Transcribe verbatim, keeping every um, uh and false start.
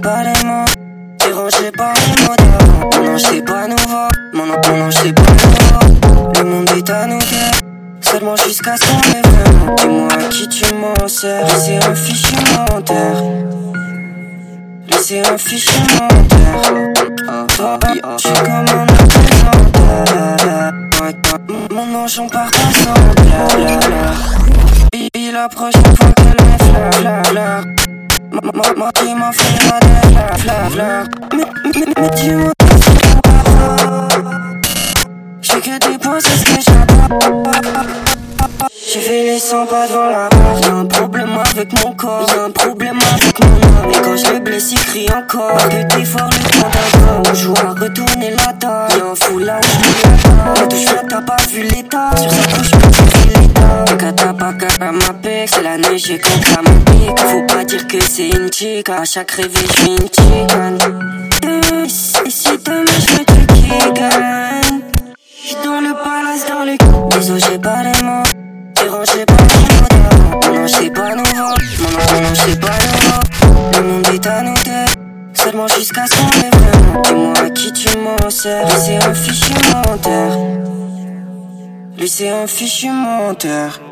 pas les mots, dérangé par les mots d'avant. Mon ange c'est pas nouveau, mon ange, mon ange c'est pas nouveau. Le monde est à nous deux, seulement jusqu'à ce qu'on est vraiment. Dis-moi à qui tu m'en sers, laissez un fichier menteur. Laissez un fichier menteur. Je suis comme un appel. Mon ange on part pas sans. Il approche une fois qu'elle met fleur, fleur, fleur. Ma qui m'a fait la fleur, fleur, fleur. Mais dis-moi j'ai que des points, c'est ce que j'adore. J'ai fait les cent pas devant la barre. Y'a un problème avec mon corps, y'a un problème avec mon âme. Et quand je le blesse, il crie encore. Que t'es fort, le temps d'un on joue à retourner la table. Y'a un fou là où je me l'attends. La touche là, t'as pas vu l'état. Sur sa couche, je me l'état. Kata pas kata ma pec, c'est la neige et contre ma pique. Faut pas dire que c'est une chick. À chaque réveil, je suis une chicken. Et si demain je me tue qui gagne? J'suis dans le palace, dans le cou. Désolé, j'ai pas les mots, dérangé par les mots d'avant. Mon ange c'est pas nouveau, mon ange, mon ange c'est pas nouveau. Le monde est à nous deux, seulement jusqu'à ce qu'on est vraiment. Dis-moi à qui tu m'en sers, laissez un fichier menteur. Laissez un fichier menteur.